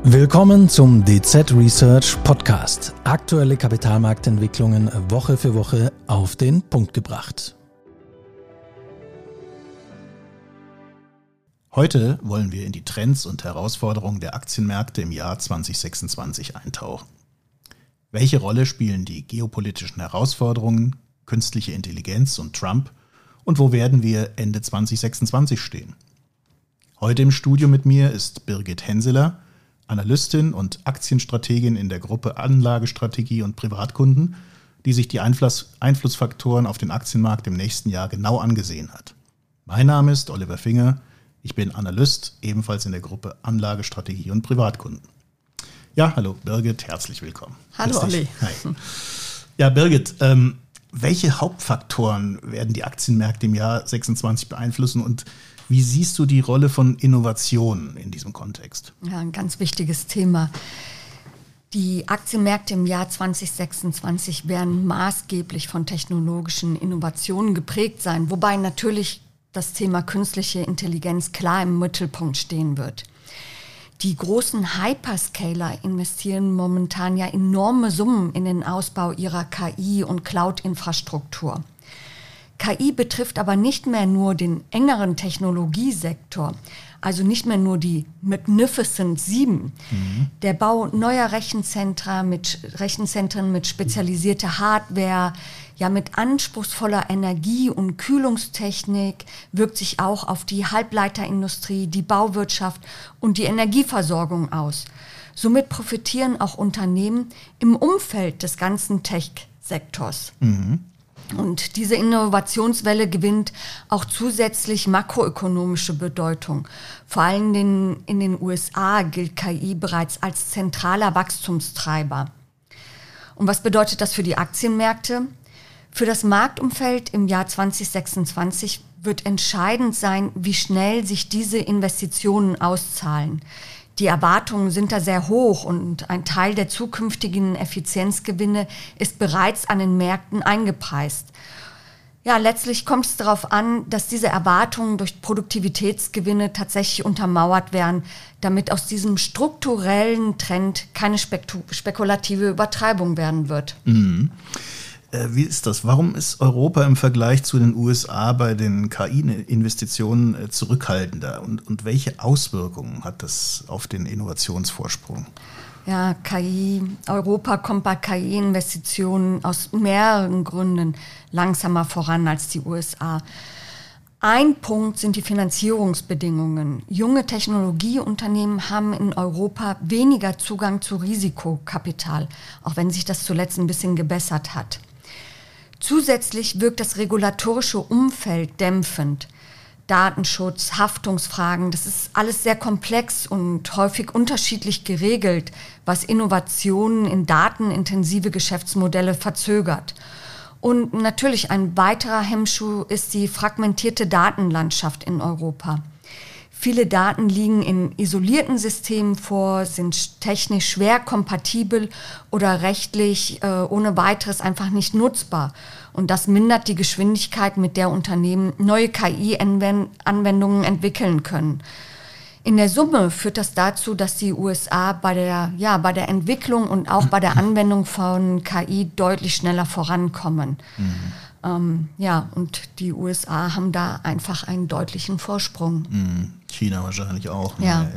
Willkommen zum DZ Research Podcast. Aktuelle Kapitalmarktentwicklungen Woche für Woche auf den Punkt gebracht. Heute wollen wir in die Trends und Herausforderungen der Aktienmärkte im Jahr 2026 eintauchen. Welche Rolle spielen die geopolitischen Herausforderungen, künstliche Intelligenz und Trump und wo werden wir Ende 2026 stehen? Heute im Studio mit mir ist Birgit Henseler, Analystin und Aktienstrategin in der Gruppe Anlagestrategie und Privatkunden, die sich die Einflussfaktoren auf den Aktienmarkt im nächsten Jahr genau angesehen hat. Mein Name ist Oliver Finger, ich bin Analyst, ebenfalls in der Gruppe Anlagestrategie und Privatkunden. Ja, hallo Birgit, herzlich willkommen. Hallo Olli. Hi. Ja, Birgit, welche Hauptfaktoren werden die Aktienmärkte im Jahr 2026 beeinflussen und wie siehst du die Rolle von Innovationen in diesem Kontext? Ja, ein ganz wichtiges Thema. Die Aktienmärkte im Jahr 2026 werden maßgeblich von technologischen Innovationen geprägt sein, wobei natürlich das Thema künstliche Intelligenz klar im Mittelpunkt stehen wird. Die großen Hyperscaler investieren momentan ja enorme Summen in den Ausbau ihrer KI- und Cloud-Infrastruktur. KI betrifft aber nicht mehr nur den engeren Technologiesektor, also nicht mehr nur die Magnificent 7. Der Bau neuer Rechenzentren mit spezialisierter Hardware, ja mit anspruchsvoller Energie- und Kühlungstechnik wirkt sich auch auf die Halbleiterindustrie, die Bauwirtschaft und die Energieversorgung aus. Somit profitieren auch Unternehmen im Umfeld des ganzen Tech-Sektors. Und diese Innovationswelle gewinnt auch zusätzlich makroökonomische Bedeutung. Vor allem in den USA gilt KI bereits als zentraler Wachstumstreiber. Und was bedeutet das für die Aktienmärkte? Für das Marktumfeld im Jahr 2026 wird entscheidend sein, wie schnell sich diese Investitionen auszahlen. Die Erwartungen sind da sehr hoch und ein Teil der zukünftigen Effizienzgewinne ist bereits an den Märkten eingepreist. Ja, letztlich kommt es darauf an, dass diese Erwartungen durch Produktivitätsgewinne tatsächlich untermauert werden, damit aus diesem strukturellen Trend keine spekulative Übertreibung werden wird. Wie ist das? Warum ist Europa im Vergleich zu den USA bei den KI-Investitionen zurückhaltender? Und welche Auswirkungen hat das auf den Innovationsvorsprung? Ja, Europa kommt bei KI-Investitionen aus mehreren Gründen langsamer voran als die USA. Ein Punkt sind die Finanzierungsbedingungen. Junge Technologieunternehmen haben in Europa weniger Zugang zu Risikokapital, auch wenn sich das zuletzt ein bisschen gebessert hat. Zusätzlich wirkt das regulatorische Umfeld dämpfend. Datenschutz, Haftungsfragen, das ist alles sehr komplex und häufig unterschiedlich geregelt, was Innovationen in datenintensive Geschäftsmodelle verzögert. Und natürlich ein weiterer Hemmschuh ist die fragmentierte Datenlandschaft in Europa. Viele Daten liegen in isolierten Systemen vor, sind technisch schwer kompatibel oder rechtlich ohne weiteres einfach nicht nutzbar. Und das mindert die Geschwindigkeit, mit der Unternehmen neue KI-Anwendungen entwickeln können. In der Summe führt das dazu, dass die USA bei der Entwicklung und auch bei der Anwendung von KI deutlich schneller vorankommen. Und die USA haben da einfach einen deutlichen Vorsprung. China wahrscheinlich auch.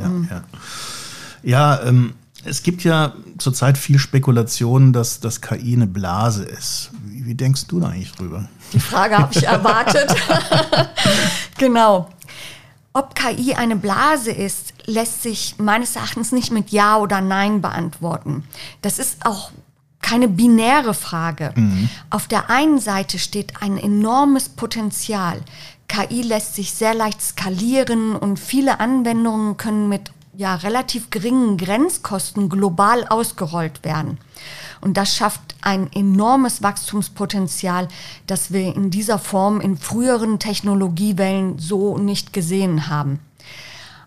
Ja, es gibt ja zurzeit viel Spekulation, dass das KI eine Blase ist. Wie denkst du da eigentlich drüber? Die Frage habe ich erwartet. Genau. Ob KI eine Blase ist, lässt sich meines Erachtens nicht mit Ja oder Nein beantworten. Das ist auch keine binäre Frage. Auf der einen Seite steht ein enormes Potenzial. KI lässt sich sehr leicht skalieren und viele Anwendungen können mit relativ geringen Grenzkosten global ausgerollt werden. Und das schafft ein enormes Wachstumspotenzial, das wir in dieser Form in früheren Technologiewellen so nicht gesehen haben.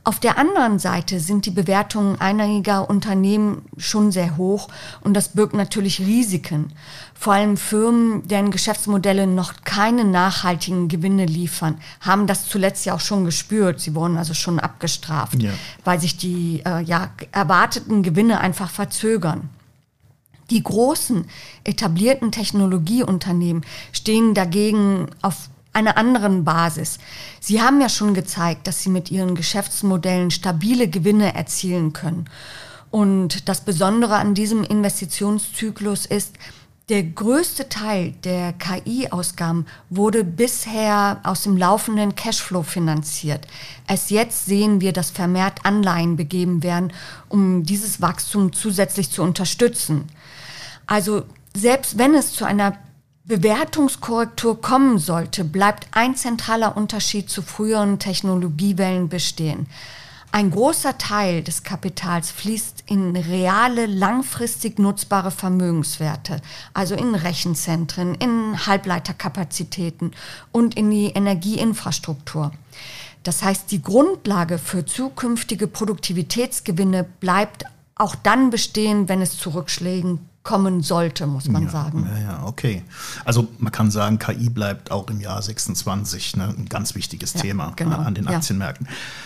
Auf der anderen Seite sind die Bewertungen einiger Unternehmen schon sehr hoch und das birgt natürlich Risiken. Vor allem Firmen, deren Geschäftsmodelle noch keine nachhaltigen Gewinne liefern, haben das zuletzt ja auch schon gespürt. Sie wurden also schon abgestraft, weil sich die erwarteten Gewinne einfach verzögern. Die großen etablierten Technologieunternehmen stehen dagegen auf einer anderen Basis. Sie haben ja schon gezeigt, dass sie mit ihren Geschäftsmodellen stabile Gewinne erzielen können. Und das Besondere an diesem Investitionszyklus ist, der größte Teil der KI-Ausgaben wurde bisher aus dem laufenden Cashflow finanziert. Erst jetzt sehen wir, dass vermehrt Anleihen begeben werden, um dieses Wachstum zusätzlich zu unterstützen. Also selbst wenn es zu einer Bewertungskorrektur kommen sollte, bleibt ein zentraler Unterschied zu früheren Technologiewellen bestehen. Ein großer Teil des Kapitals fließt in reale, langfristig nutzbare Vermögenswerte, also in Rechenzentren, in Halbleiterkapazitäten und in die Energieinfrastruktur. Das heißt, die Grundlage für zukünftige Produktivitätsgewinne bleibt auch dann bestehen, wenn es zu Rückschlägen kommen sollte, muss man sagen. Ja, okay. Also man kann sagen, KI bleibt auch im Jahr 26 ein ganz wichtiges Thema an den Aktienmärkten.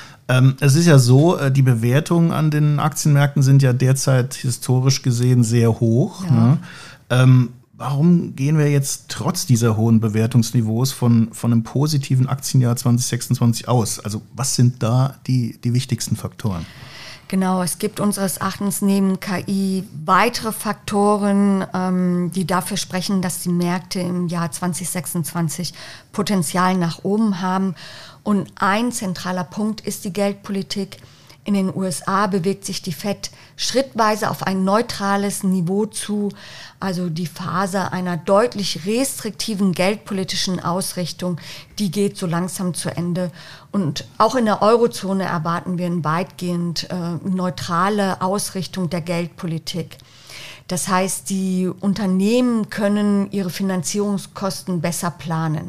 Es ist ja so, die Bewertungen an den Aktienmärkten sind ja derzeit historisch gesehen sehr hoch. Ja. Ne? Warum gehen wir jetzt trotz dieser hohen Bewertungsniveaus von einem positiven Aktienjahr 2026 aus? Also was sind da die wichtigsten Faktoren? Genau, es gibt unseres Erachtens neben KI weitere Faktoren, die dafür sprechen, dass die Märkte im Jahr 2026 Potenzial nach oben haben. Und ein zentraler Punkt ist die Geldpolitik. In den USA bewegt sich die FED schrittweise auf ein neutrales Niveau zu, also die Phase einer deutlich restriktiven geldpolitischen Ausrichtung, die geht so langsam zu Ende. Und auch in der Eurozone erwarten wir eine weitgehend neutrale Ausrichtung der Geldpolitik. Das heißt, die Unternehmen können ihre Finanzierungskosten besser planen.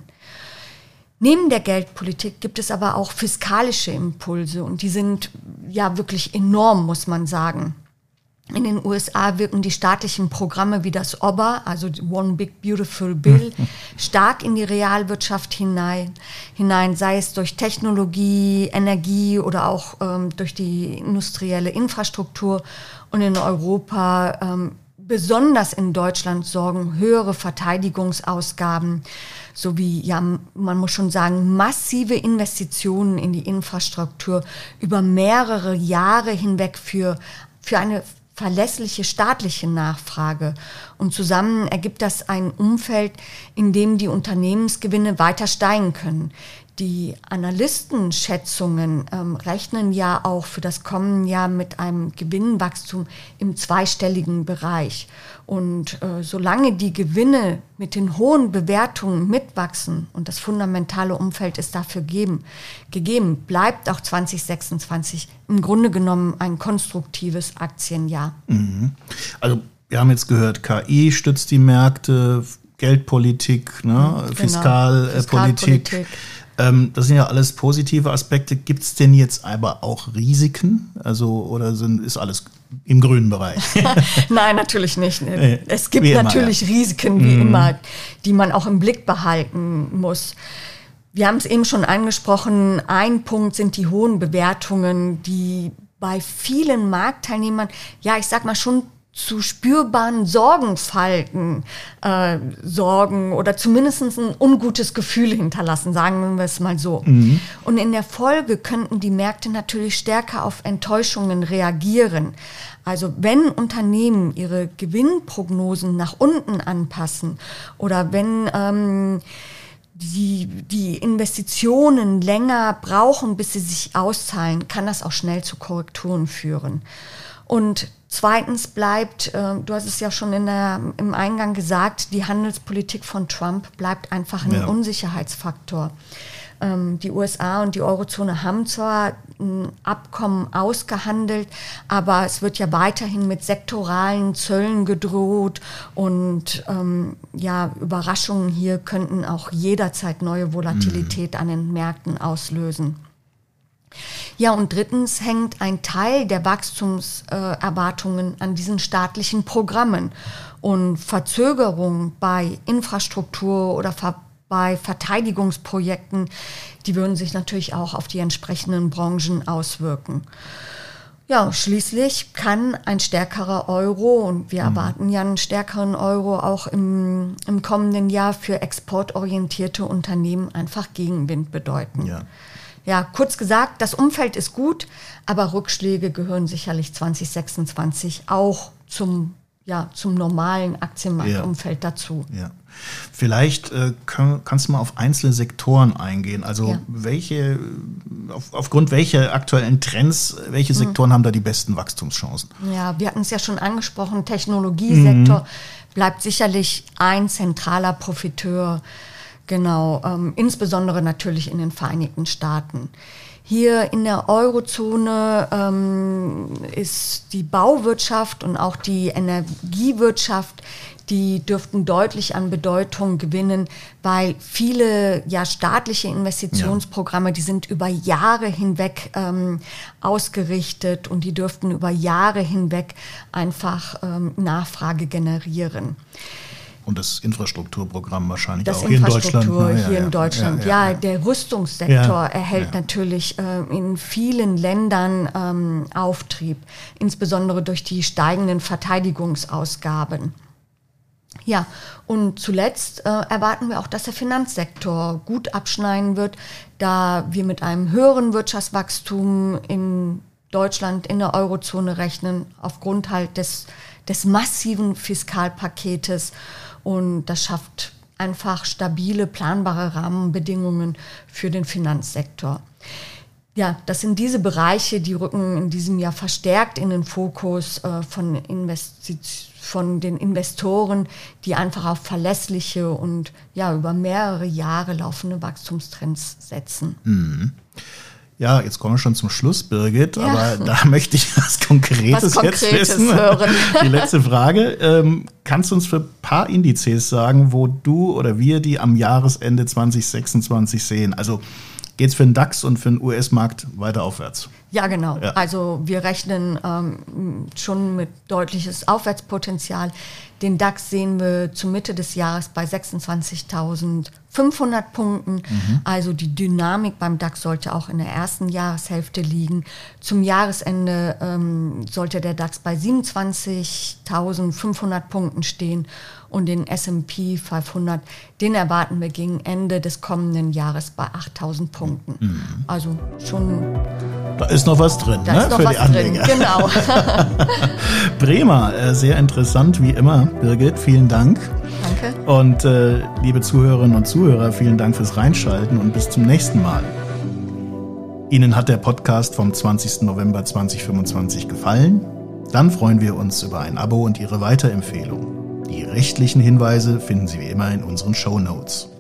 Neben der Geldpolitik gibt es aber auch fiskalische Impulse und die sind ja wirklich enorm, muss man sagen. In den USA wirken die staatlichen Programme wie das OBBA, also One Big Beautiful Bill, stark in die Realwirtschaft hinein, sei es durch Technologie, Energie oder auch durch die industrielle Infrastruktur. Und in Europa, besonders in Deutschland, sorgen höhere Verteidigungsausgaben sowie, ja, man muss schon sagen, massive Investitionen in die Infrastruktur über mehrere Jahre hinweg für eine verlässliche staatliche Nachfrage. Und zusammen ergibt das ein Umfeld, in dem die Unternehmensgewinne weiter steigen können. Die Analystenschätzungen rechnen ja auch für das kommende Jahr mit einem Gewinnwachstum im zweistelligen Bereich. Und solange die Gewinne mit den hohen Bewertungen mitwachsen und das fundamentale Umfeld ist dafür gegeben, bleibt auch 2026 im Grunde genommen ein konstruktives Aktienjahr. Mhm. Also wir haben jetzt gehört, KI stützt die Märkte, Geldpolitik, Fiskalpolitik. Das sind ja alles positive Aspekte. Gibt es denn jetzt aber auch Risiken? Also, oder ist alles im grünen Bereich? Nein, natürlich nicht. Es gibt natürlich Risiken, wie immer, die man auch im Blick behalten muss. Wir haben es eben schon angesprochen. Ein Punkt sind die hohen Bewertungen, die bei vielen Marktteilnehmern, ja, ich sag mal schon zu spürbaren Sorgenfalten sorgen oder zumindest ein ungutes Gefühl hinterlassen, sagen wir es mal so. Mhm. Und in der Folge könnten die Märkte natürlich stärker auf Enttäuschungen reagieren. Also wenn Unternehmen ihre Gewinnprognosen nach unten anpassen oder wenn die Investitionen länger brauchen, bis sie sich auszahlen, kann das auch schnell zu Korrekturen führen. Und zweitens bleibt, du hast es ja schon im Eingang gesagt, die Handelspolitik von Trump bleibt einfach ein Unsicherheitsfaktor. Die USA und die Eurozone haben zwar ein Abkommen ausgehandelt, aber es wird ja weiterhin mit sektoralen Zöllen gedroht und Überraschungen hier könnten auch jederzeit neue Volatilität an den Märkten auslösen. Ja, und drittens hängt ein Teil der Wachstumserwartungen an diesen staatlichen Programmen. Und Verzögerungen bei Infrastruktur oder bei Verteidigungsprojekten, die würden sich natürlich auch auf die entsprechenden Branchen auswirken. Ja, schließlich kann ein stärkerer Euro, und wir erwarten ja einen stärkeren Euro auch im kommenden Jahr, für exportorientierte Unternehmen einfach Gegenwind bedeuten. Ja, kurz gesagt, das Umfeld ist gut, aber Rückschläge gehören sicherlich 2026 auch zum normalen Aktienmarktumfeld dazu. Ja. Vielleicht kannst du mal auf einzelne Sektoren eingehen. Also aufgrund welcher aktuellen Trends, welche Sektoren haben da die besten Wachstumschancen? Ja, wir hatten es ja schon angesprochen, Technologiesektor bleibt sicherlich ein zentraler Profiteur, genau, insbesondere natürlich in den Vereinigten Staaten. Hier in der Eurozone ist die Bauwirtschaft und auch die Energiewirtschaft, die dürften deutlich an Bedeutung gewinnen, weil viele staatliche Investitionsprogramme, die sind über Jahre hinweg ausgerichtet und die dürften über Jahre hinweg einfach Nachfrage generieren. Und das Infrastrukturprogramm wahrscheinlich das auch hier in Deutschland. Hier in Deutschland. Ja, der Rüstungssektor erhält natürlich in vielen Ländern Auftrieb, insbesondere durch die steigenden Verteidigungsausgaben. Ja, und zuletzt erwarten wir auch, dass der Finanzsektor gut abschneiden wird, da wir mit einem höheren Wirtschaftswachstum in Deutschland, in der Eurozone rechnen, aufgrund halt des massiven Fiskalpaketes. Und das schafft einfach stabile, planbare Rahmenbedingungen für den Finanzsektor. Ja, das sind diese Bereiche, die rücken in diesem Jahr verstärkt in den Fokus von den Investoren, die einfach auf verlässliche und über mehrere Jahre laufende Wachstumstrends setzen. Mhm. Ja, jetzt kommen wir schon zum Schluss, Birgit, aber da möchte ich was Konkretes jetzt wissen. Hören. Die letzte Frage. Kannst du uns für ein paar Indizes sagen, wo du oder wir die am Jahresende 2026 sehen? Also geht es für den DAX und für den US-Markt weiter aufwärts? Ja, genau. Ja. Also wir rechnen schon mit deutliches Aufwärtspotenzial. Den DAX sehen wir zur Mitte des Jahres bei 26.500 Punkten. Also die Dynamik beim DAX sollte auch in der ersten Jahreshälfte liegen. Zum Jahresende sollte der DAX bei 27.500 Punkten stehen. Und den S&P 500, den erwarten wir gegen Ende des kommenden Jahres bei 8.000 Punkten. Also schon... Da ist noch was drin, da ist noch für was die Anleger. Drin, genau. Prima, sehr interessant wie immer, Birgit, vielen Dank. Danke. Und liebe Zuhörerinnen und Zuhörer, vielen Dank fürs Reinschalten und bis zum nächsten Mal. Ihnen hat der Podcast vom 20. November 2025 gefallen? Dann freuen wir uns über ein Abo und Ihre Weiterempfehlung. Die rechtlichen Hinweise finden Sie wie immer in unseren Shownotes.